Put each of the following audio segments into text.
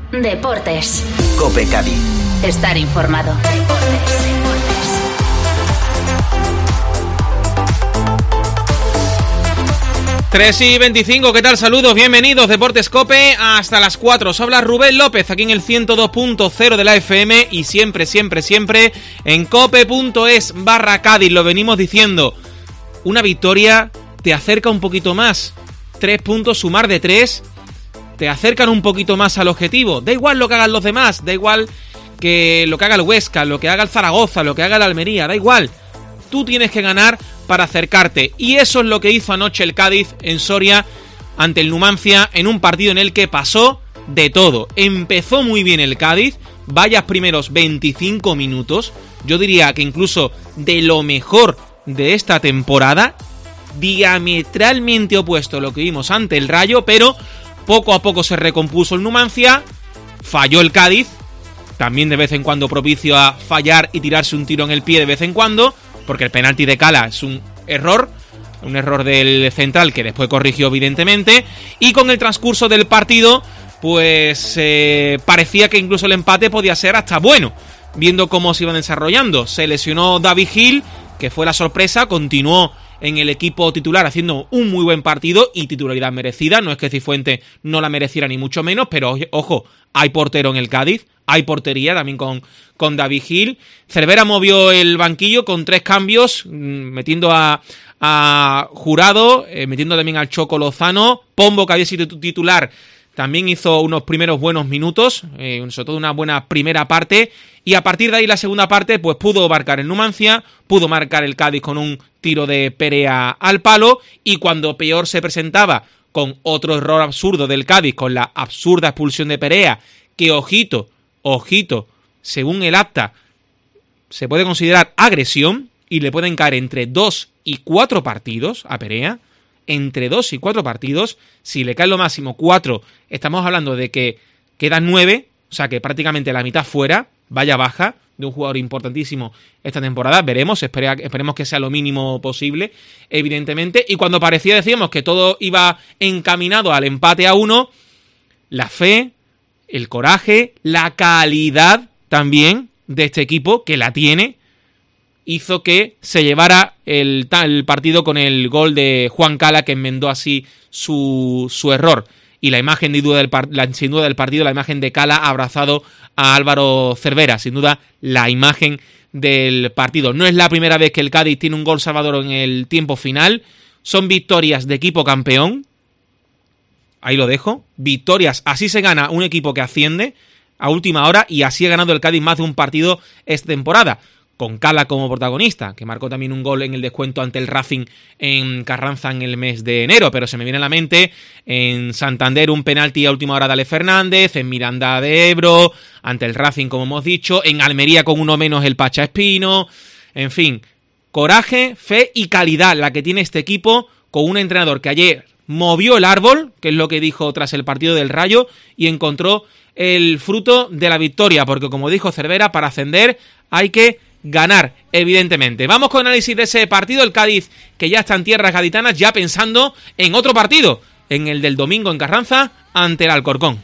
Deportes. COPE Cádiz. Estar informado. Tres y 25, ¿qué tal? Saludos, bienvenidos, Deportes COPE, hasta las 4. Os habla Rubén López, aquí en el 102.0 de la FM y siempre en cope.es/Cádiz. Lo venimos diciendo, una victoria te acerca un poquito más. 3 puntos, sumar de 3, te acercan un poquito más al objetivo. Da igual lo que hagan los demás, da igual que lo que haga el Huesca, lo que haga el Zaragoza, lo que haga el Almería, da igual. Tú tienes que ganar para acercarte. Y eso es lo que hizo anoche el Cádiz en Soria ante el Numancia, en un partido en el que pasó de todo. Empezó muy bien el Cádiz, vayas primeros 25 minutos, yo diría que incluso de lo mejor de esta temporada, diametralmente opuesto a lo que vimos ante el Rayo, pero poco a poco se recompuso el Numancia, falló el Cádiz, también de vez en cuando propicio a fallar y tirarse un tiro en el pie de vez en cuando, porque el penalti de Cala es un error del central que después corrigió evidentemente, y con el transcurso del partido pues parecía que incluso el empate podía ser hasta bueno, viendo cómo se iban desarrollando. Se lesionó David Gil, que fue la sorpresa, continuó en el equipo titular haciendo un muy buen partido y titularidad merecida, no es que Cifuentes no la mereciera ni mucho menos, pero ojo, hay portero en el Cádiz, hay portería también con David Gil. Cervera movió el banquillo con 3 cambios, metiendo a Jurado, metiendo también al Choco Lozano. Pombo, que había sido titular, también hizo unos primeros buenos minutos, sobre todo una buena primera parte, y a partir de ahí la segunda parte pues pudo marcar el Numancia, pudo marcar el Cádiz con un tiro de Perea al palo, y cuando peor se presentaba con otro error absurdo del Cádiz, con la absurda expulsión de Perea, que ojito, según el acta se puede considerar agresión y le pueden caer entre 2 y 4 partidos a Perea, entre 2 y 4 partidos, si le cae lo máximo 4, estamos hablando de que quedan 9, o sea que prácticamente la mitad fuera, vaya baja de un jugador importantísimo esta temporada, veremos, esperemos que sea lo mínimo posible, evidentemente, y cuando parecía, decíamos, que todo iba encaminado al empate a 1, la fe, el coraje, la calidad también de este equipo, que la tiene, hizo que se llevara el partido con el gol de Juan Cala, que enmendó así su error. Y la imagen sin duda del partido, la imagen de Cala abrazado a Álvaro Cervera, sin duda la imagen del partido. No es la primera vez que el Cádiz tiene un gol salvador en el tiempo final, son victorias de equipo campeón, ahí lo dejo, victorias, así se gana un equipo que asciende a última hora, y así ha ganado el Cádiz más de un partido esta temporada, con Cala como protagonista, que marcó también un gol en el descuento ante el Racing en Carranza en el mes de enero, pero se me viene a la mente en Santander un penalti a última hora de Ale Fernández, en Miranda de Ebro, ante el Racing como hemos dicho, en Almería con uno menos el Pacha Espino, en fin, coraje, fe y calidad la que tiene este equipo, con un entrenador que ayer movió el árbol, que es lo que dijo tras el partido del Rayo, y encontró el fruto de la victoria, porque como dijo Cervera, para ascender hay que ganar, evidentemente. Vamos con análisis de ese partido, el Cádiz que ya está en tierras gaditanas, ya pensando en otro partido, en el del domingo en Carranza, ante el Alcorcón.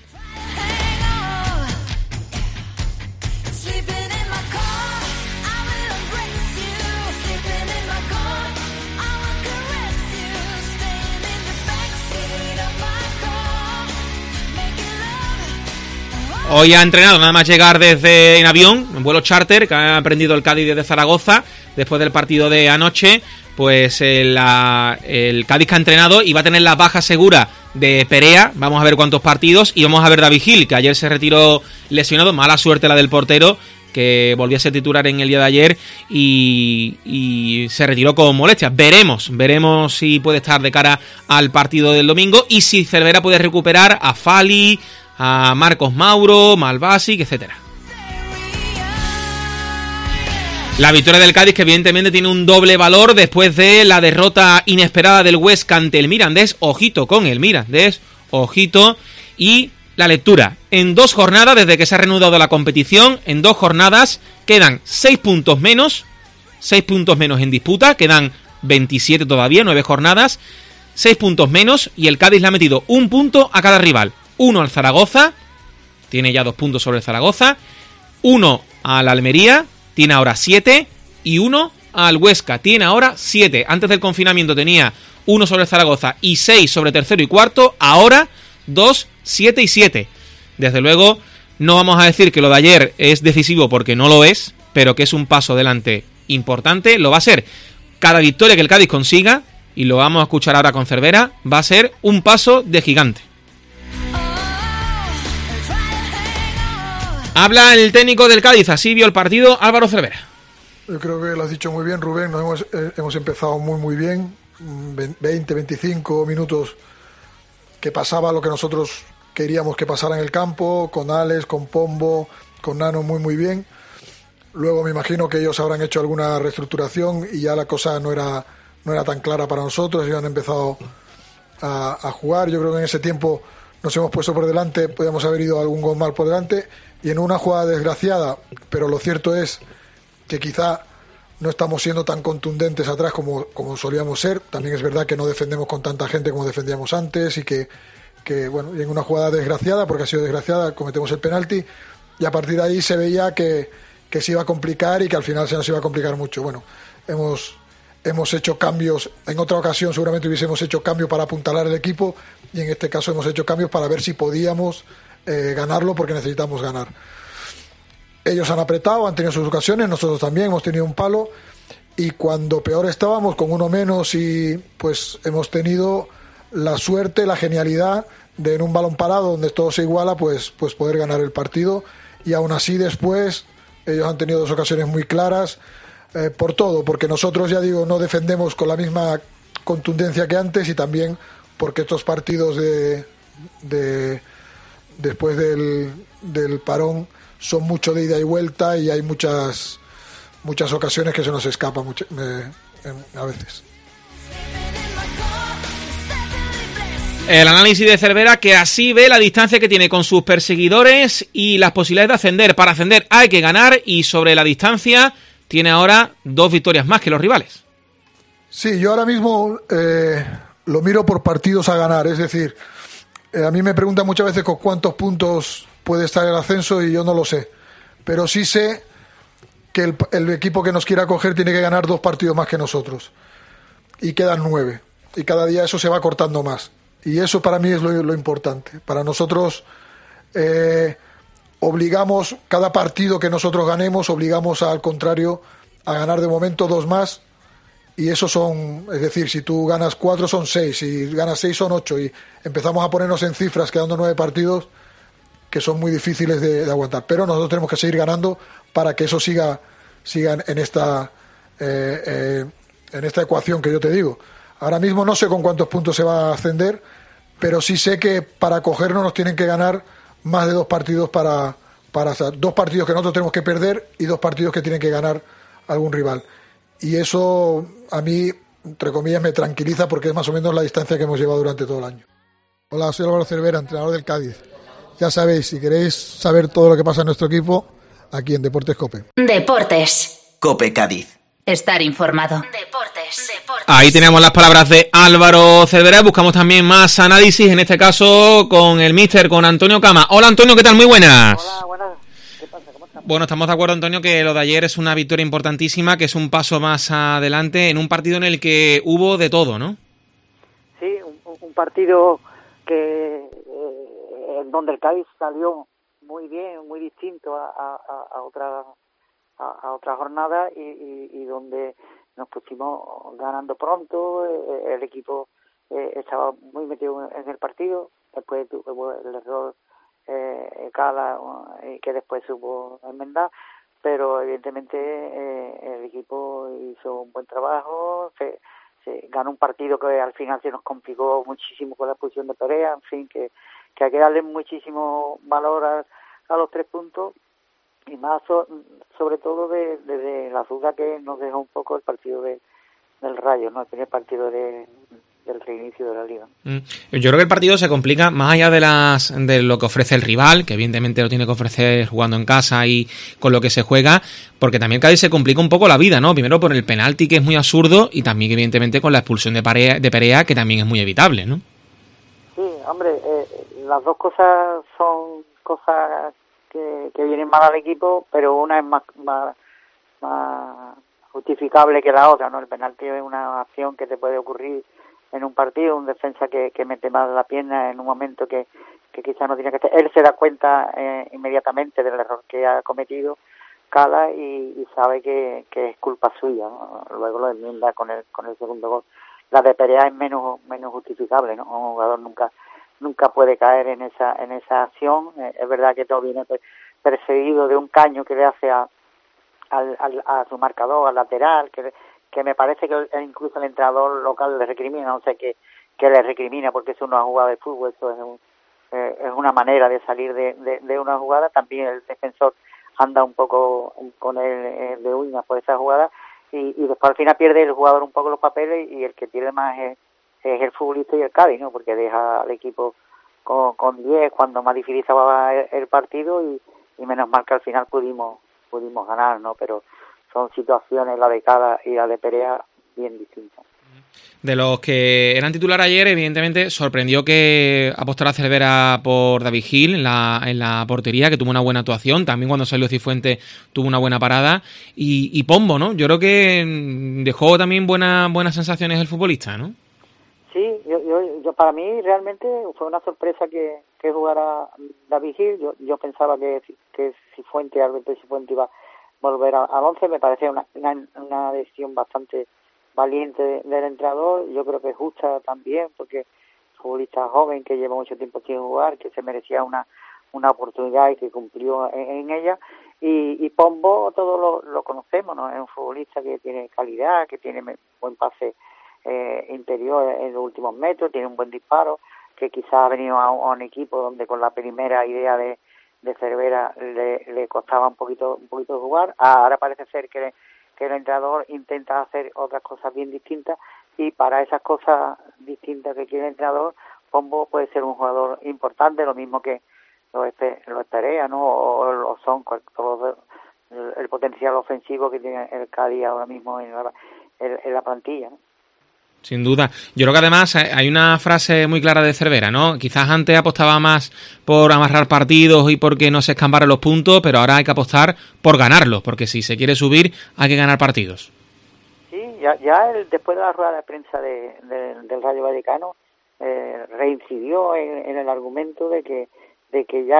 Hoy ha entrenado, nada más llegar en avión, en vuelo charter, que ha aprendido el Cádiz desde Zaragoza, después del partido de anoche, pues el Cádiz que ha entrenado y va a tener la baja segura de Perea, vamos a ver cuántos partidos, y vamos a ver David Gil, que ayer se retiró lesionado, mala suerte la del portero, que volvió a ser titular en el día de ayer y se retiró con molestias. Veremos si puede estar de cara al partido del domingo, y si Cervera puede recuperar a Fali, a Marcos Mauro, Malbasic, etcétera. La victoria del Cádiz, que evidentemente tiene un doble valor después de la derrota inesperada del Huesca ante el Mirandés. Ojito con el Mirandés, ojito. Y la lectura, en 2 jornadas, desde que se ha reanudado la competición, en 2 jornadas quedan 6 puntos menos en disputa, quedan 27 todavía, 9 jornadas, 6 puntos menos, y el Cádiz le ha metido 1 punto a cada rival. 1 al Zaragoza, tiene ya 2 puntos sobre el Zaragoza, 1 al Almería, tiene ahora 7, y 1 al Huesca, tiene ahora 7. Antes del confinamiento tenía 1 sobre el Zaragoza y 6 sobre tercero y cuarto, ahora 2, 7 y 7. Desde luego, no vamos a decir que lo de ayer es decisivo porque no lo es, pero que es un paso adelante importante, lo va a ser. Cada victoria que el Cádiz consiga, y lo vamos a escuchar ahora con Cervera, va a ser un paso de gigante. Habla el técnico del Cádiz, así vio el partido Álvaro Cervera. Yo creo que lo has dicho muy bien, Rubén. Hemos empezado muy bien. 20, 25 minutos que pasaba lo que nosotros queríamos que pasara en el campo, con Alex, con Pombo, con Nano muy bien. Luego me imagino que ellos habrán hecho alguna reestructuración y ya la cosa no era tan clara para nosotros. Ellos han empezado a jugar. Yo creo que en ese tiempo nos hemos puesto por delante, podíamos haber ido algún gol mal por delante, y en una jugada desgraciada, pero lo cierto es que quizá no estamos siendo tan contundentes atrás como solíamos ser. También es verdad que no defendemos con tanta gente como defendíamos antes, y que bueno, y en una jugada desgraciada, porque ha sido desgraciada, cometemos el penalti, y a partir de ahí se veía que se iba a complicar y que al final se nos iba a complicar mucho. Bueno, hemos hecho cambios. En otra ocasión seguramente hubiésemos hecho cambios para apuntalar el equipo, y en este caso hemos hecho cambios para ver si podíamos ganarlo, porque necesitamos ganar. Ellos han apretado, han tenido sus ocasiones, nosotros también hemos tenido un palo, y cuando peor estábamos, con uno menos, y pues hemos tenido la suerte, la genialidad de, en un balón parado donde todo se iguala, pues poder ganar el partido. Y aún así después ellos han tenido 2 ocasiones muy claras, por todo, porque nosotros, ya digo, no defendemos con la misma contundencia que antes, y también porque estos partidos después del parón son mucho de ida y vuelta, y hay muchas ocasiones que se nos escapa a veces. El análisis de Cervera, que así ve la distancia que tiene con sus perseguidores y las posibilidades de ascender. Para ascender hay que ganar, y sobre la distancia tiene ahora 2 victorias más que los rivales. Sí, yo ahora mismo lo miro por partidos a ganar. Es decir, a mí me preguntan muchas veces con cuántos puntos puede estar el ascenso, y yo no lo sé. Pero sí sé que el equipo que nos quiera coger tiene que ganar 2 partidos más que nosotros. Y quedan 9. Y cada día eso se va cortando más. Y eso para mí es lo importante. Para nosotros obligamos, cada partido que nosotros ganemos, obligamos al contrario a ganar de momento 2 más. Y eso son, es decir, si tú ganas 4 son 6, si ganas 6 son 8, y empezamos a ponernos en cifras quedando 9 partidos que son muy difíciles de aguantar. Pero nosotros tenemos que seguir ganando para que eso siga en esta ecuación que yo te digo. Ahora mismo no sé con cuántos puntos se va a ascender, pero sí sé que para cogernos nos tienen que ganar más de 2 partidos para 2 partidos que nosotros tenemos que perder y 2 partidos que tienen que ganar algún rival. Y eso a mí, entre comillas, me tranquiliza, porque es más o menos la distancia que hemos llevado durante todo el año. Hola, soy Álvaro Cervera, entrenador del Cádiz. Ya sabéis, si queréis saber todo lo que pasa en nuestro equipo, aquí en Deportes COPE. Deportes. COPE Cádiz. Estar informado. Deportes. Ahí tenemos las palabras de Álvaro Cervera. Buscamos también más análisis, en este caso con el míster, con Antonio Cama. Hola, Antonio, ¿qué tal? Muy buenas. Hola, buenas. ¿Qué pasa? ¿Cómo estás? Bueno, estamos de acuerdo, Antonio, que lo de ayer es una victoria importantísima, que es un paso más adelante en un partido en el que hubo de todo, ¿no? Sí, un partido que en donde el Cádiz salió muy bien, muy distinto a otra jornada, y donde nos pusimos ganando pronto. El equipo estaba muy metido en el partido. Después tuvo el error Cala, que después supo enmendar, pero evidentemente el equipo hizo un buen trabajo. Se ganó un partido que al final se nos complicó muchísimo con la expulsión de Perea. En fin, que hay que darle muchísimo valor a los 3 puntos, y más sobre todo de la duda que nos dejó un poco el partido del Rayo, ¿no? El primer partido del reinicio de la Liga. Yo creo que el partido se complica más allá de lo que ofrece el rival, que evidentemente lo tiene que ofrecer jugando en casa y con lo que se juega, porque también cada vez se complica un poco la vida, ¿no? Primero por el penalti, que es muy absurdo, y también evidentemente con la expulsión de Perea, que también es muy evitable, ¿no? Sí, hombre, las dos cosas son cosas que vienen mal al equipo, pero una es más justificable que la otra, ¿no? El penalti es una acción que te puede ocurrir en un partido, un defensa que mete mal la pierna en un momento que quizás no tiene que hacer. Él se da cuenta inmediatamente del error que ha cometido, cala y sabe que es culpa suya, ¿no? Luego lo enmienda con el segundo gol. La de Perea es menos justificable, ¿no? Un jugador nunca puede caer en esa acción. Es verdad que todo viene perseguido de un caño que le hace a su marcador, al lateral, que me parece que incluso el entrenador local le recrimina, no sé qué le recrimina, porque eso no es una jugada de fútbol, eso es una manera de salir de una jugada. También el defensor anda un poco con él de uñas por esa jugada, y después al final pierde el jugador un poco los papeles, y el que pierde más es el futbolista y el Cádiz, ¿no? Porque deja al equipo con 10 cuando más difícil estaba el partido, y menos mal que al final pudimos ganar, ¿no? Pero son situaciones, la de Cala y la de Perea, bien distintas. De los que eran titular ayer, evidentemente sorprendió que apostara Cervera por David Gil en la portería, que tuvo una buena actuación. También cuando salió Cifuentes tuvo una buena parada. Y Pombo, ¿no? Yo creo que dejó también buenas sensaciones el futbolista, ¿no? Sí, yo para mí realmente fue una sorpresa que jugara David Gil. Yo pensaba que Cifuentes, Alberto Cifuentes, iba a volver al 11. Me parecía una decisión bastante valiente del entrenador. Yo creo que es justa también, porque es un futbolista joven que lleva mucho tiempo sin jugar, que se merecía una oportunidad y que cumplió en ella. Y Pombo todos lo conocemos, ¿no? Es un futbolista que tiene calidad, que tiene buen pase interior en los últimos metros, tiene un buen disparo, que quizás ha venido a un equipo donde con la primera idea de Cervera le costaba un poquito jugar. Ahora parece ser que el entrenador intenta hacer otras cosas bien distintas, y para esas cosas distintas que quiere el entrenador, Pombo puede ser un jugador importante, lo mismo que lo Perea, ¿no? O lo son todo el potencial ofensivo que tiene el Cádiz ahora mismo en la plantilla, ¿no? Sin duda. Yo creo que además hay una frase muy clara de Cervera, ¿no? Quizás antes apostaba más por amarrar partidos y porque no se escamparan los puntos, pero ahora hay que apostar por ganarlos, porque si se quiere subir hay que ganar partidos. Sí, ya después de la rueda de prensa del Rayo Vallecano reincidió en el argumento de que ya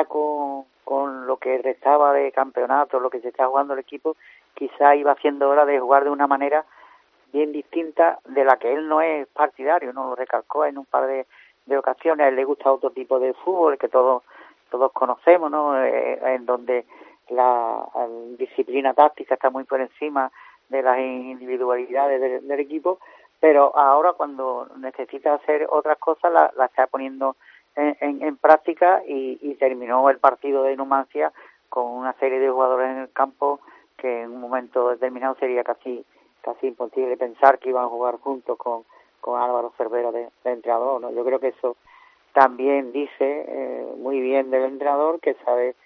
con lo que restaba de campeonato, lo que se está jugando el equipo, quizá iba siendo hora de jugar de una manera bien distinta de la que él no es partidario, ¿no? Lo recalcó en un par de ocasiones. A él le gusta otro tipo de fútbol que todos conocemos, ¿no? En donde la disciplina táctica está muy por encima de las individualidades del equipo, pero ahora cuando necesita hacer otras cosas la está poniendo en práctica, y terminó el partido de Numancia con una serie de jugadores en el campo que en un momento determinado sería casi imposible pensar que iban a jugar juntos con Álvaro Cervera de entrenador, ¿no? Yo creo que eso también dice muy bien del entrenador, que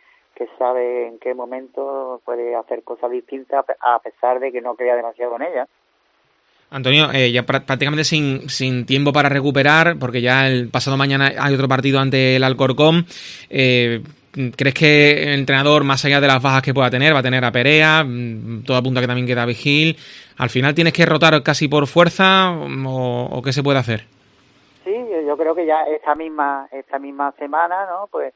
sabe en qué momento puede hacer cosas distintas, a pesar de que no crea demasiado en ellas. Antonio, ya prácticamente sin tiempo para recuperar, porque ya el pasado mañana hay otro partido ante el Alcorcón. ¿Crees que el entrenador, más allá de las bajas que pueda tener, va a tener a Perea? Todo apunta que también queda Vigil. ¿Al final tienes que rotar casi por fuerza o qué se puede hacer? Sí, yo creo que ya esta misma semana, ¿no? Pues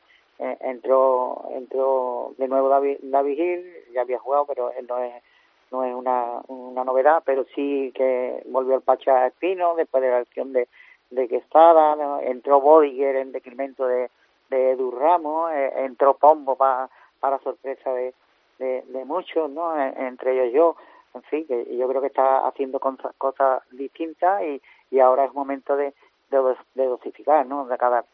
entró de nuevo David Gil. Ya había jugado, pero él no es una novedad, pero sí que volvió el Pacha Espino después de la acción de Quesada, ¿no? Entró Bodiger en decremento de Edu Ramos, entró Pombo para sorpresa de muchos, ¿no? Entre ellos yo. En fin, que yo creo que está haciendo cosas distintas, y ahora es momento de dosificar, ¿no? De cada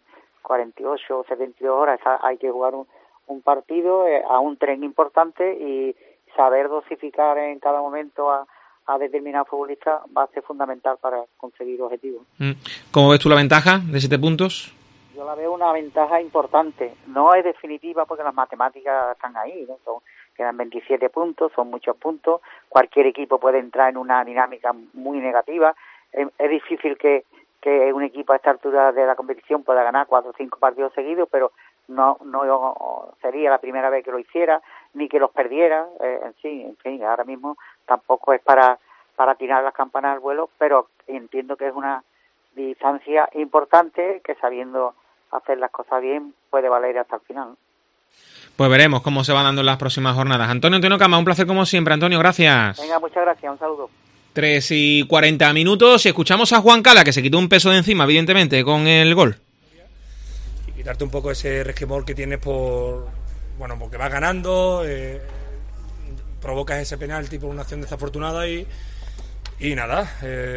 48 o 72 horas hay que jugar un partido a un tren importante, y saber dosificar en cada momento a determinado futbolista va a ser fundamental para conseguir objetivos. ¿Cómo ves tú la ventaja de 7 puntos? Yo la veo una ventaja importante. No es definitiva porque las matemáticas están ahí, ¿no? Quedan 27 puntos, son muchos puntos. Cualquier equipo puede entrar en una dinámica muy negativa. Es difícil que un equipo a esta altura de la competición pueda ganar 4 o 5 partidos seguidos, pero no sería la primera vez que lo hiciera, ni que los perdiera, en fin, ahora mismo tampoco es para tirar las campanas al vuelo, pero entiendo que es una distancia importante que, sabiendo hacer las cosas bien, puede valer hasta el final. Pues veremos cómo se va dando en las próximas jornadas. Antonio Cama, un placer como siempre. Antonio, gracias. Venga, muchas gracias, un saludo. 3:40 y escuchamos a Juan Cala, que se quitó un peso de encima, evidentemente, con el gol. Y quitarte un poco ese resquemor que tienes porque vas ganando, provocas ese penalti por una acción desafortunada y nada,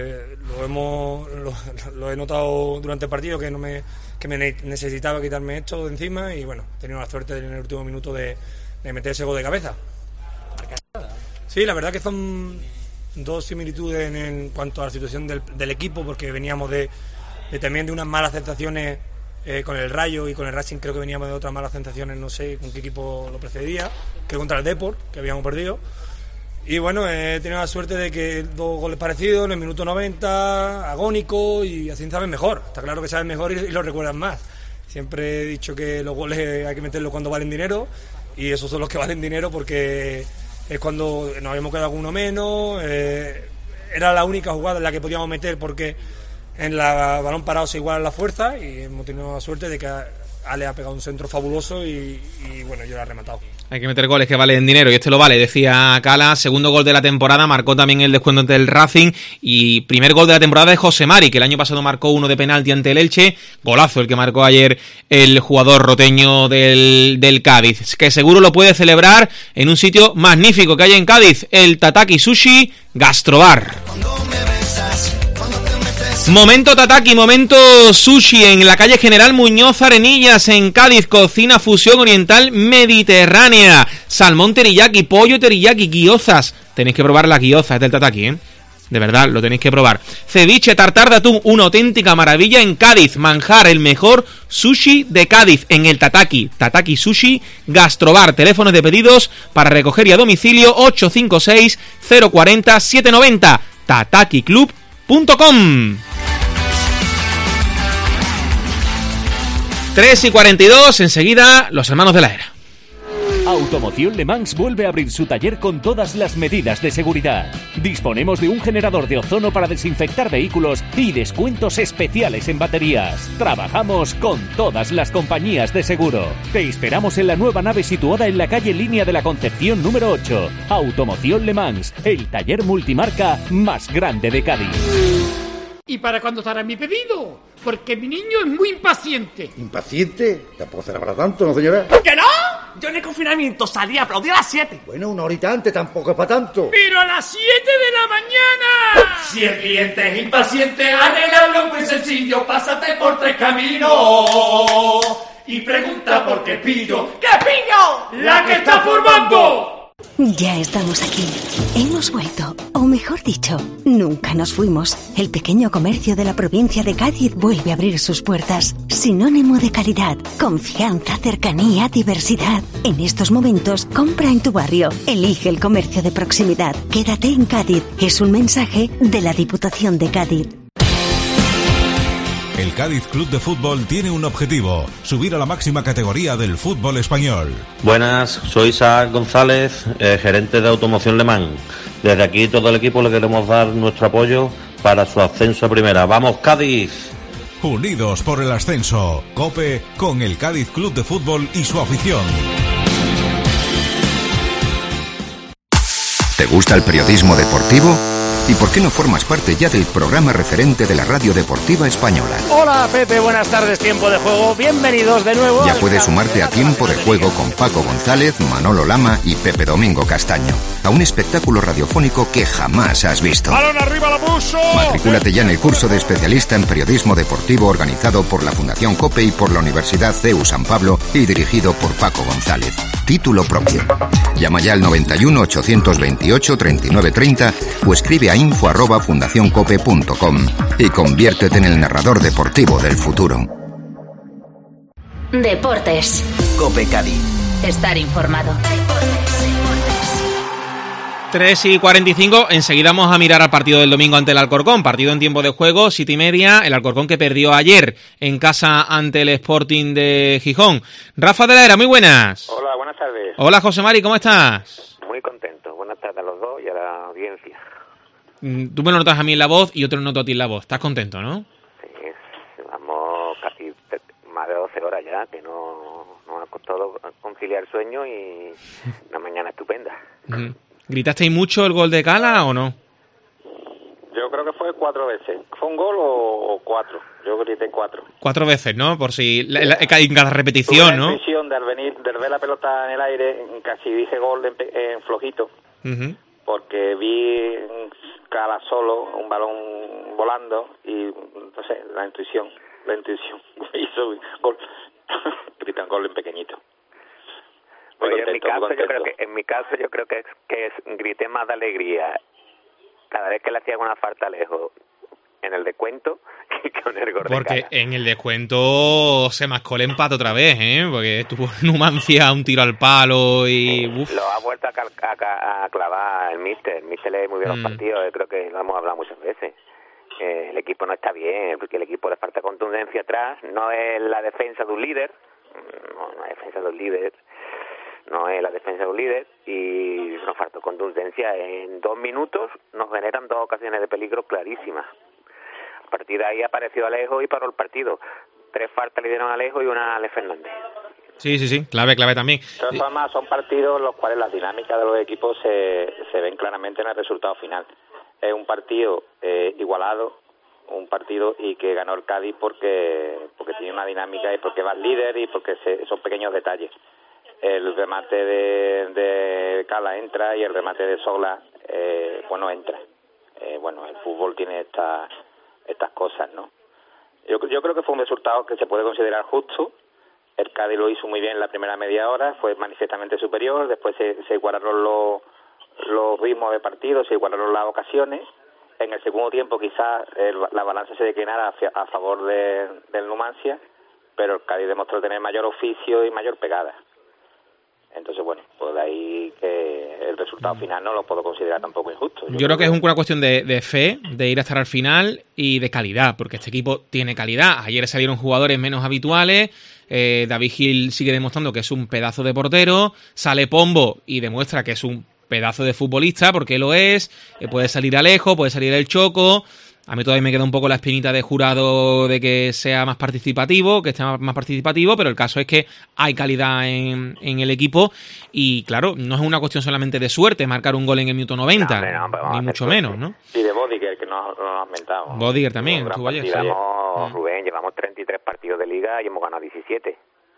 lo he notado durante el partido que me necesitaba quitarme esto de encima y bueno, he tenido la suerte en el último minuto de meter ese gol de cabeza. Sí, la verdad que son dos similitudes en cuanto a la situación del equipo, porque veníamos también de unas malas sensaciones con el Rayo, y con el Racing creo que veníamos de otras malas sensaciones, no sé con qué equipo lo precedía, que contra el Depor, que habíamos perdido. Y bueno, he tenido la suerte de que dos goles parecidos en el minuto 90, agónico, y así sabes mejor. Está claro que sabes mejor y lo recuerdas más. Siempre he dicho que los goles hay que meterlos cuando valen dinero, y esos son los que valen dinero, porque es cuando nos habíamos quedado con uno menos. Era la única jugada en la que podíamos meter, porque en la balón parado se igualan las fuerzas, y hemos tenido la suerte de que Ale ha pegado un centro fabuloso y bueno, yo lo he rematado. Hay que meter goles que valen dinero, y este lo vale, decía Cala. Segundo gol de la temporada, marcó también el descuento ante el Racing, y primer gol de la temporada de José Mari, que el año pasado marcó uno de penalti ante el Elche. Golazo el que marcó ayer el jugador roteño del Cádiz, que seguro lo puede celebrar en un sitio magnífico que hay en Cádiz, el Tataki Sushi Gastrobar. Momento Tataki, momento sushi en la calle General Muñoz Arenillas, en Cádiz. Cocina fusión oriental mediterránea, salmón teriyaki, pollo teriyaki, gyozas. Tenéis que probar las gyozas del Tataki, de verdad, lo tenéis que probar. Ceviche, tartar de atún, una auténtica maravilla en Cádiz. Manjar, el mejor sushi de Cádiz en el Tataki. Tataki Sushi Gastrobar. Teléfonos de pedidos para recoger y a domicilio 856 040 790. tatakiclub.com. 3:42, enseguida, los hermanos de la era. Automoción Le Mans vuelve a abrir su taller con todas las medidas de seguridad. Disponemos de un generador de ozono para desinfectar vehículos y descuentos especiales en baterías. Trabajamos con todas las compañías de seguro. Te esperamos en la nueva nave situada en la calle Línea de la Concepción número 8. Automoción Le Mans, el taller multimarca más grande de Cádiz. ¿Y para cuándo estará mi pedido? Porque mi niño es muy impaciente. ¿Impaciente? Tampoco será para tanto, ¿no, señora? ¿Que no? Yo en el confinamiento salí a aplaudir a las 7. Bueno, una horita antes tampoco es para tanto. ¡Pero a las 7 de la mañana! Si el cliente es impaciente, arreglarlo muy sencillo. Pásate por 3 caminos y pregunta por qué pillo. ¿Qué pillo? ¡La que está formando! Ya estamos aquí. Hemos vuelto, o mejor dicho, nunca nos fuimos. El pequeño comercio de la provincia de Cádiz vuelve a abrir sus puertas. Sinónimo de calidad, confianza, cercanía, diversidad. En estos momentos, compra en tu barrio. Elige el comercio de proximidad. Quédate en Cádiz. Es un mensaje de la Diputación de Cádiz. El Cádiz Club de Fútbol tiene un objetivo: subir a la máxima categoría del fútbol español. Buenas, soy Isaac González, gerente de Automoción Le Mans. Desde aquí todo el equipo le queremos dar nuestro apoyo para su ascenso a primera. ¡Vamos, Cádiz! Unidos por el ascenso. COPE con el Cádiz Club de Fútbol y su afición. ¿Te gusta el periodismo deportivo? ¿Y por qué no formas parte ya del programa referente de la radio deportiva española? Hola Pepe, buenas tardes, Tiempo de Juego, bienvenidos de nuevo. Ya puedes sumarte a Tiempo de Juego con Paco González, Manolo Lama y Pepe Domingo Castaño, a un espectáculo radiofónico que jamás has visto. ¡Balón arriba, lo puso! Matricúlate ya en el curso de especialista en periodismo deportivo organizado por la Fundación COPE y por la Universidad CEU San Pablo y dirigido por Paco González. Título propio. Llama ya al 91 828 3930 o escribe a info@fundacioncope.com y conviértete en el narrador deportivo del futuro. Deportes. COPE Cádiz. Estar informado. 3:45, enseguida vamos a mirar al partido del domingo ante el Alcorcón, partido en tiempo de juego, 7:30, el Alcorcón que perdió ayer en casa ante el Sporting de Gijón. Rafa de la Era, muy buenas. Hola, buenas tardes. Hola José Mari, ¿cómo estás? Muy contento, buenas tardes a los dos y a la audiencia. Tú me lo notas a mí en la voz y yo te lo noto a ti en la voz, ¿estás contento, no? Sí, vamos casi más de 12 horas ya, que nos ha costado conciliar el sueño y una mañana estupenda. ¿Gritasteis mucho el gol de Cala o no? Yo creo que fue 4 veces. ¿Fue un gol o 4? Yo grité 4. 4 veces, ¿no? Por si en cada repetición, ¿no? La intuición de al ver la pelota en el aire, casi dije gol en flojito, porque vi Cala solo, un balón volando y, no sé, la intuición hizo gol. Gritan gol en pequeñito. Oye, en mi caso yo creo que grité más de alegría cada vez que le hacían una falta lejos en el descuento que con el gol de Porque Cala. en el descuento se mascó el empate otra vez, porque tuvo Numancia un tiro al palo y... Lo ha vuelto a clavar el míster. El míster lee muy bien los partidos, creo que lo hemos hablado muchas veces. El equipo no está bien, porque el equipo le falta contundencia atrás, no es la defensa de un líder, no es la defensa de un líder y nos falta contundencia. En 2 minutos nos generan 2 ocasiones de peligro clarísimas. A partir de ahí apareció Alejo y paró el partido. 3 faltas le dieron a Alejo y una a Ale Fernández. Sí, clave también. De todas formas, son partidos en los cuales las dinámicas de los equipos se ven claramente en el resultado final. Es un partido igualado, un partido y que ganó el Cádiz porque tiene una dinámica y porque va al líder y porque son pequeños detalles. El remate de Cala entra y el remate de Sola, entra. El fútbol tiene estas cosas, ¿no? Yo creo que fue un resultado que se puede considerar justo. El Cádiz lo hizo muy bien en la primera media hora, fue manifiestamente superior, después se igualaron los ritmos de partido, se igualaron las ocasiones. En el segundo tiempo quizás la balanza se declinara a favor del Numancia, pero el Cádiz demostró tener mayor oficio y mayor pegada. Entonces, pues de ahí que el resultado final no lo puedo considerar tampoco injusto. Yo creo que es una cuestión de fe, de ir a estar al final y de calidad, porque este equipo tiene calidad. Ayer salieron jugadores menos habituales, David Gil sigue demostrando que es un pedazo de portero, sale Pombo y demuestra que es un pedazo de futbolista, porque lo es, puede salir Alejo, puede salir el Choco. A mí todavía me queda un poco la espinita de Jurado de que sea más participativo, pero el caso es que hay calidad en el equipo y claro, no es una cuestión solamente de suerte marcar un gol en el minuto 90, ni mucho menos, ¿no? Y de Bodiger, que no lo has mentado. Bodiger también, estuvo ayer. Rubén, llevamos 33 partidos de liga y hemos ganado 17.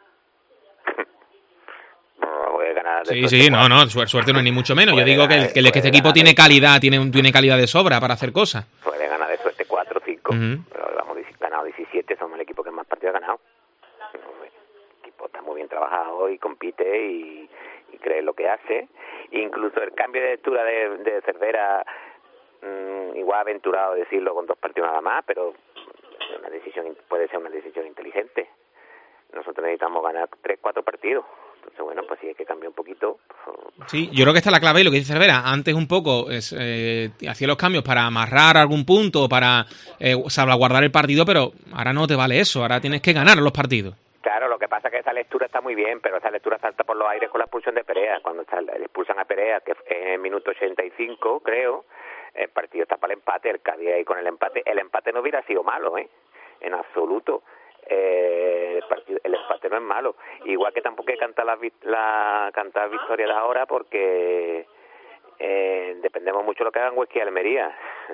Suerte no es ni mucho menos. Yo digo que este equipo tiene calidad, tiene calidad de sobra para hacer cosas. Puede ganar de suerte 4 o 5, pero hemos ganado 17, somos el equipo que más partidos ha ganado. El equipo está muy bien trabajado y compite y cree lo que hace. Incluso el cambio de lectura de Cervera, igual aventurado decirlo con 2 partidos nada más, pero puede ser una decisión inteligente. Nosotros necesitamos ganar 3-4 partidos. Entonces, pues sí hay que cambiar un poquito. Sí, yo creo que está la clave y lo que dice Cervera. Antes un poco hacía los cambios para amarrar algún punto, para salvaguardar el partido, pero ahora no te vale eso, ahora tienes que ganar los partidos. Claro, lo que pasa es que esa lectura está muy bien, pero esa lectura salta por los aires con la expulsión de Perea. Cuando expulsan a Perea, que es en el minuto 85, creo, el partido está para el empate, el Cádiz ahí con el empate no hubiera sido malo, en absoluto. El empate no es malo, igual que tampoco hay que cantar cantar victorias ahora porque dependemos mucho de lo que hagan Huesca y Almería.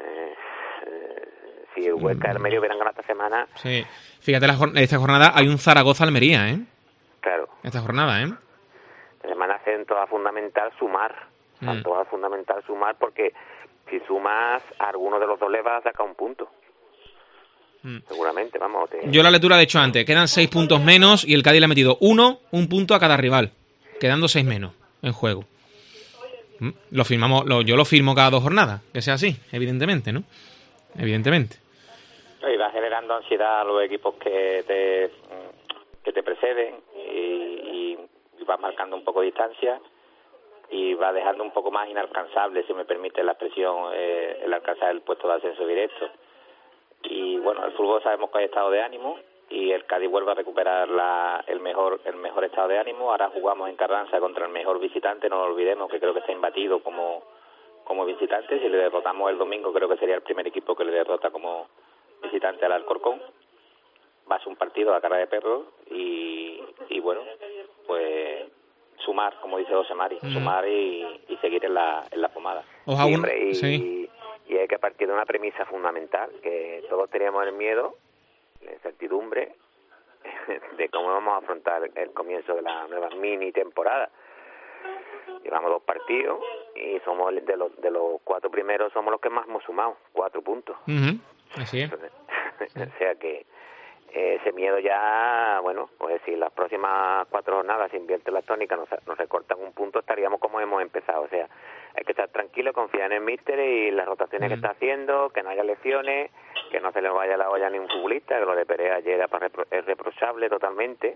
Si Huesca y Almería hubieran ganado esta semana, sí, fíjate, esta jornada hay un Zaragoza-Almería, claro, esta jornada, esta semana hacen toda fundamental sumar, porque si sumas a alguno de los dos le vas a sacar un punto. Seguramente, vamos. Yo la lectura la he hecho antes. Quedan 6 puntos menos y el Cádiz le ha metido un punto a cada rival, quedando 6 menos en juego. Yo lo firmo cada 2 jornadas, que sea así, evidentemente, ¿no? Evidentemente. Y va generando ansiedad a los equipos que te preceden y vas marcando un poco de distancia. y va dejando un poco más inalcanzable, si me permite la expresión, el alcanzar el puesto de ascenso directo. Y bueno, el fútbol sabemos que hay estado de ánimo y el Cádiz vuelve a recuperar el mejor estado de ánimo. Ahora jugamos en Carranza contra el mejor visitante, no lo olvidemos, que creo que está imbatido como visitante. Si le derrotamos el domingo, creo que sería el primer equipo que le derrota como visitante al Alcorcón. Va a ser un partido a cara de perro y bueno, pues sumar, como dice José Mari, sumar y seguir en la pomada. Sí. Y hay que partir de una premisa fundamental, que todos teníamos el miedo, la incertidumbre de cómo vamos a afrontar el comienzo de la nueva mini temporada. Llevamos 2 partidos y somos de los 4 primeros, somos los que más hemos sumado, 4 puntos. Así es. O sea que ese miedo ya, bueno, pues si las próximas 4 jornadas se invierte la tónica, nos recortan un punto, estaríamos como hemos empezado. O sea, hay que estar tranquilo, confiar en el míster y las rotaciones que está haciendo, que no haya lesiones, que no se le vaya la olla a ningún futbolista, que lo de Perea ayer es reprochable totalmente.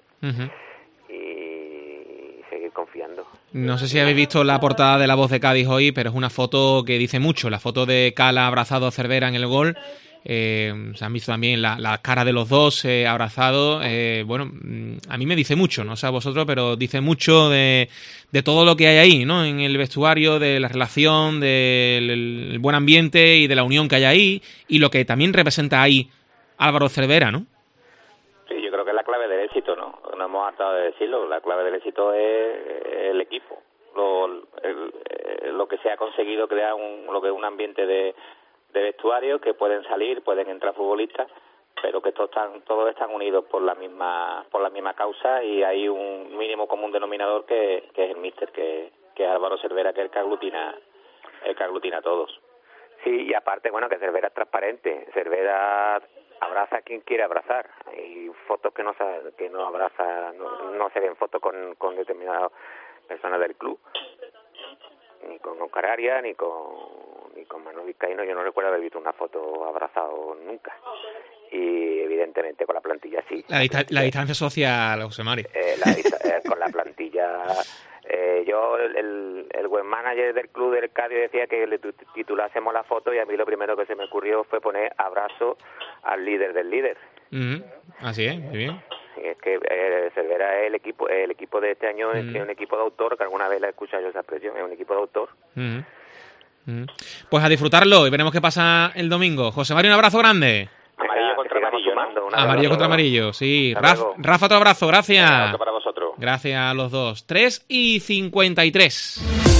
Y seguir confiando. No sé si habéis visto la portada de La Voz de Cádiz hoy, pero es una foto que dice mucho, la foto de Cala abrazado a Cervera en el gol. Se han visto también la cara de los dos abrazados. Bueno, a mí me dice mucho, no sé a vosotros, pero dice mucho de todo lo que hay ahí, ¿no? En el vestuario, de la relación, del buen ambiente y de la unión que hay ahí, y lo que también representa ahí Álvaro Cervera, ¿no? Sí, yo creo que es la clave del éxito, ¿no? No hemos hartado de decirlo, la clave del éxito es el equipo, lo que se ha conseguido crear lo que es un ambiente de vestuario, que pueden salir, pueden entrar futbolistas, pero que todos están unidos por la misma causa, y hay un mínimo común denominador que es el míster, que es Álvaro Cervera, que es el que aglutina a todos. Sí, y aparte, bueno, que Cervera es transparente. Cervera abraza a quien quiere abrazar. Hay fotos que no abraza, no se ven fotos con determinadas personas del club, ni con Oscar Arias, ni con Manuel Vizcaíno. Yo no recuerdo haber visto una foto abrazado nunca. Y evidentemente con la plantilla sí. La distancia social, José Mari. Con la plantilla. Yo, el web manager del club del Cádiz decía que le titulásemos la foto, y a mí lo primero que se me ocurrió fue poner abrazo al líder del líder. Así es, muy bien. Es que Cervera es el equipo de este año, es un equipo de autor, que alguna vez la he escuchado yo esa expresión, es un equipo de autor. Pues a disfrutarlo y veremos qué pasa el domingo. José Mari, un abrazo grande. Amarillo contra amarillo, ¿no? Amarillo contra amarillo, sí. Rafa, otro abrazo, gracias. Un abrazo para vosotros. Gracias a los dos. 3:53.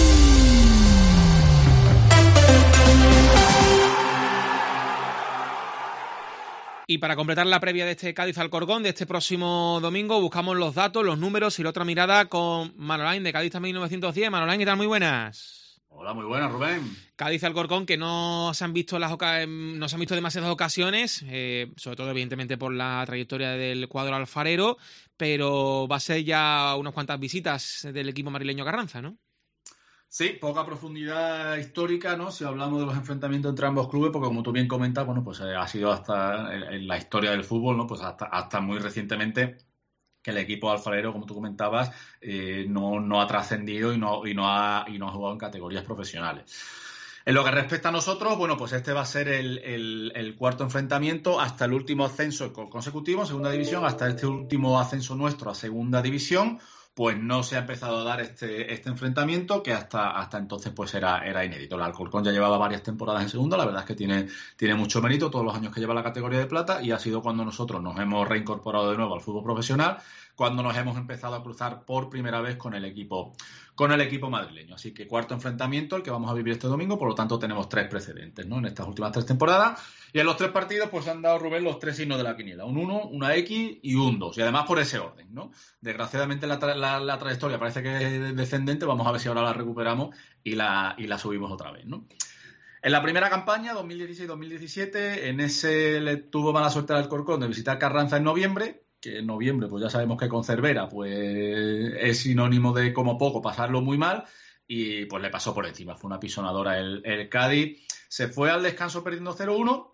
Y para completar la previa de este Cádiz Alcorcón de este próximo domingo, buscamos los datos, los números y la otra mirada con Manolain de Cádiz también 1910. Manolain, ¿qué tal? Muy buenas. Hola, muy buenas, Rubén. Cádiz Alcorcón, que no se han visto demasiadas ocasiones, sobre todo evidentemente por la trayectoria del cuadro alfarero, pero va a ser ya unas cuantas visitas del equipo madrileño Carranza, ¿no? Sí, poca profundidad histórica, ¿no? Si hablamos de los enfrentamientos entre ambos clubes, porque como tú bien comentas, bueno, pues ha sido hasta en la historia del fútbol, ¿no? Pues hasta muy recientemente que el equipo alfarero, como tú comentabas, no ha trascendido y no ha jugado en categorías profesionales. En lo que respecta a nosotros, bueno, pues este va a ser el cuarto enfrentamiento hasta el último ascenso consecutivo en segunda división, hasta este último ascenso nuestro a segunda división. Pues no se ha empezado a dar este enfrentamiento, que hasta entonces pues era inédito. El Alcorcón ya llevaba varias temporadas en segunda, la verdad es que tiene mucho mérito todos los años que lleva la categoría de plata, y ha sido cuando nosotros nos hemos reincorporado de nuevo al fútbol profesional, cuando nos hemos empezado a cruzar por primera vez con el equipo madrileño. Así que cuarto enfrentamiento, el que vamos a vivir este domingo, por lo tanto tenemos 3 precedentes, ¿no? En estas últimas 3 temporadas. Y en los 3 partidos pues han dado, Rubén, los 3 signos de la quiniela. Un 1, una X y un 2. Y además por ese orden, ¿no? Desgraciadamente la trayectoria parece que es descendente. Vamos a ver si ahora la recuperamos y la subimos otra vez, ¿no? En la primera campaña, 2016-2017, en ese le tuvo mala suerte al Alcorcón de visitar Carranza en noviembre, que en noviembre pues ya sabemos que con Cervera pues es sinónimo de como poco pasarlo muy mal, y pues le pasó por encima. Fue una pisonadora el Cádiz. Se fue al descanso perdiendo 0-1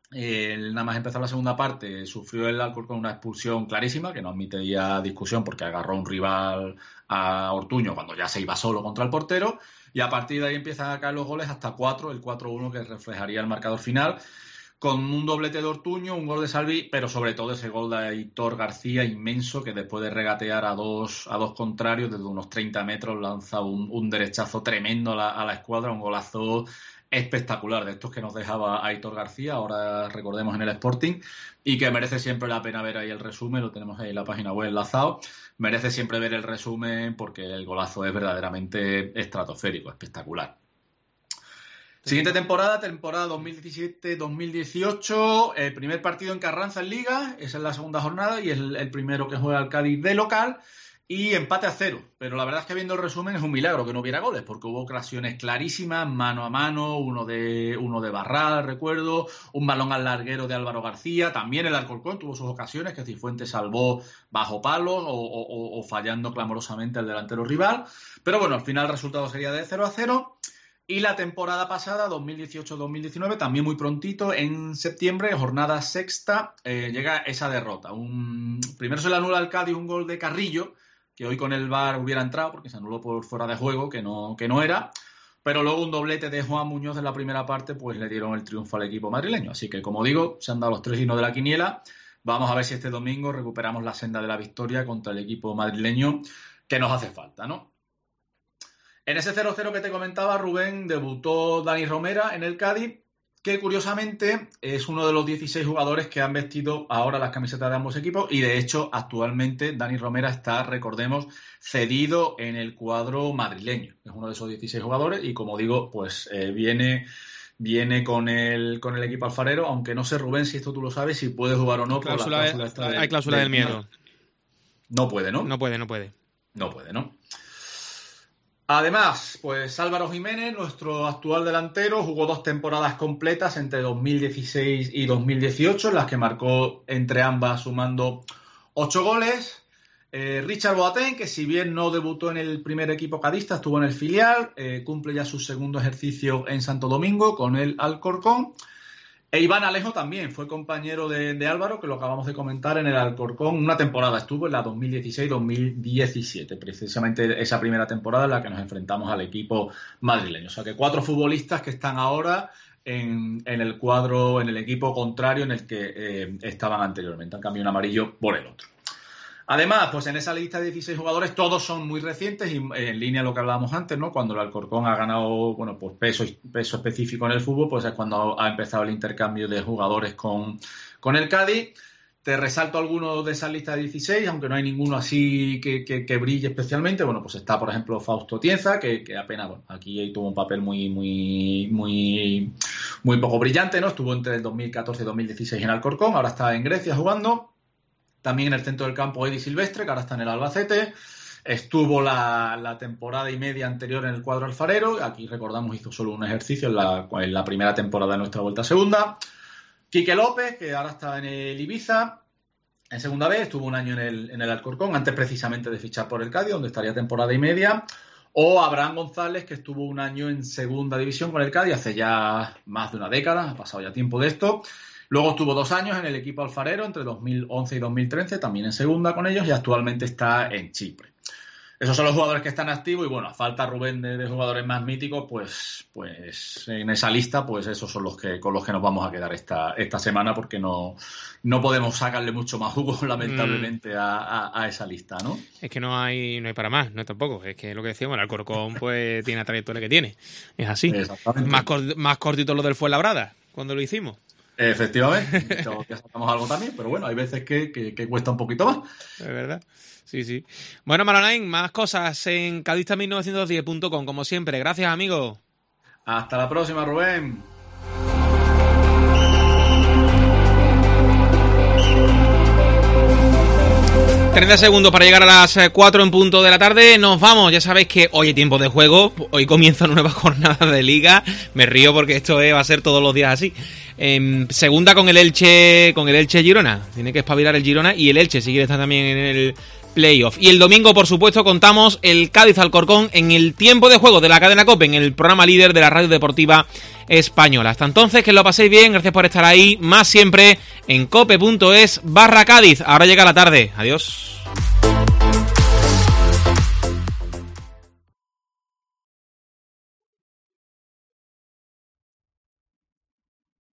Nada más empezar la segunda parte, sufrió el Alcorcón una expulsión clarísima, que no admitiría discusión porque agarró a un rival, a Ortuño, cuando ya se iba solo contra el portero, y a partir de ahí empiezan a caer los goles hasta 4, el 4-1 que reflejaría el marcador final, con un doblete de Ortuño, un gol de Salvi, pero sobre todo ese gol de Aitor García inmenso, que después de regatear a dos contrarios desde unos 30 metros lanza un derechazo tremendo a la escuadra, un golazo espectacular, de estos que nos dejaba Aitor García, ahora recordemos en el Sporting, y que merece siempre la pena ver ahí el resumen, lo tenemos ahí en la página web enlazado, merece siempre ver el resumen porque el golazo es verdaderamente estratosférico, espectacular. Siguiente temporada 2017-2018, el primer partido en Carranza en Liga, esa es la segunda jornada y es el primero que juega el Cádiz de local, y empate a 0, pero la verdad es que viendo el resumen es un milagro que no hubiera goles, porque hubo ocasiones clarísimas, mano a mano, uno de Barral, recuerdo, un balón al larguero de Álvaro García, también el Alcorcón tuvo sus ocasiones que Cifuentes salvó bajo palos o fallando clamorosamente al delantero rival, pero bueno, al final el resultado sería de 0-0. Y la temporada pasada, 2018-2019, también muy prontito, en septiembre, jornada sexta, llega esa derrota. Primero se le anula al Cádiz un gol de Carrillo, que hoy con el VAR hubiera entrado porque se anuló por fuera de juego, que no era, pero luego un doblete de Juan Muñoz en la primera parte pues le dieron el triunfo al equipo madrileño. Así que, como digo, se han dado los 3 hinos de la quiniela. Vamos a ver si este domingo recuperamos la senda de la victoria contra el equipo madrileño, que nos hace falta, ¿no? En ese 0-0 que te comentaba, Rubén, debutó Dani Romera en el Cádiz, que curiosamente es uno de los 16 jugadores que han vestido ahora las camisetas de ambos equipos, y de hecho actualmente Dani Romera está, recordemos, cedido en el cuadro madrileño. Es uno de esos 16 jugadores y, como digo, pues viene con el equipo alfarero, aunque no sé, Rubén, si esto tú lo sabes, si puede jugar o no. Hay cláusula del miedo. No puede, ¿no? No puede. No puede, ¿no? Además, pues Álvaro Jiménez, nuestro actual delantero, jugó 2 temporadas completas entre 2016 y 2018, en las que marcó entre ambas sumando 8 goles. Richard Boateng, que si bien no debutó en el primer equipo cadista, estuvo en el filial, cumple ya su segundo ejercicio en Santo Domingo con el Alcorcón. E Iván Alejo también fue compañero de Álvaro, que lo acabamos de comentar, en el Alcorcón. Una temporada estuvo, en la 2016-2017, precisamente esa primera temporada en la que nos enfrentamos al equipo madrileño. O sea que 4 futbolistas que están ahora en el cuadro, en el equipo contrario en el que estaban anteriormente. Han cambiado un amarillo por el otro. Además, pues en esa lista de 16 jugadores todos son muy recientes y en línea a lo que hablábamos antes, ¿no? Cuando el Alcorcón ha ganado, bueno, pues peso específico en el fútbol, pues es cuando ha empezado el intercambio de jugadores con el Cádiz. Te resalto algunos de esa lista de 16, aunque no hay ninguno así que brille especialmente. Bueno, pues está, por ejemplo, Fausto Tienza, que apenas, bueno, aquí tuvo un papel muy poco brillante, ¿no? Estuvo entre el 2014 y 2016 en Alcorcón, ahora está en Grecia jugando. También en el centro del campo Eddie Silvestre, que ahora está en el Albacete. Estuvo la temporada y media anterior en el cuadro alfarero. Aquí recordamos hizo solo un ejercicio en la primera temporada de nuestra vuelta a segunda. Quique López, que ahora está en el Ibiza, en segunda vez. Estuvo un año en el Alcorcón, antes precisamente de fichar por el Cádiz, donde estaría temporada y media. O Abraham González, que estuvo un año en segunda división con el Cádiz, hace ya más de una década, ha pasado ya tiempo de esto. Luego estuvo 2 años en el equipo alfarero, entre 2011 y 2013, también en segunda con ellos, y actualmente está en Chipre. Esos son los jugadores que están activos y, bueno, a falta, Rubén, de jugadores más míticos, pues en esa lista, pues esos son con los que nos vamos a quedar esta semana, porque no podemos sacarle mucho más jugo, lamentablemente, a esa lista, ¿no? Es que no hay para más, no tampoco. Es que lo que decíamos, el Alcorcón pues tiene la trayectoria que tiene. Es así. Más cortito lo del Fuenlabrada, cuando lo hicimos. Efectivamente, ya sacamos algo también, pero bueno, hay veces que cuesta un poquito más. Es verdad, sí. Bueno, Marolain, más cosas en cadista1910.com, como siempre. Gracias, amigo. Hasta la próxima, Rubén. ...30 segundos para llegar a las 4 en punto de la tarde. Nos vamos, ya sabéis que hoy hay tiempo de juego. Hoy comienza una nueva jornada de Liga. Me río porque esto va a ser todos los días así. Segunda con el Elche Girona. Tiene que espabilar el Girona y el Elche, si quiere, está también en el playoff. Y el domingo, por supuesto, contamos el Cádiz-Alcorcón en el tiempo de juego de la cadena COPE, en el programa líder de la radio deportiva española. Hasta entonces, que lo paséis bien, gracias por estar ahí, más siempre en cope.es/Cádiz. Ahora llega la tarde. Adiós.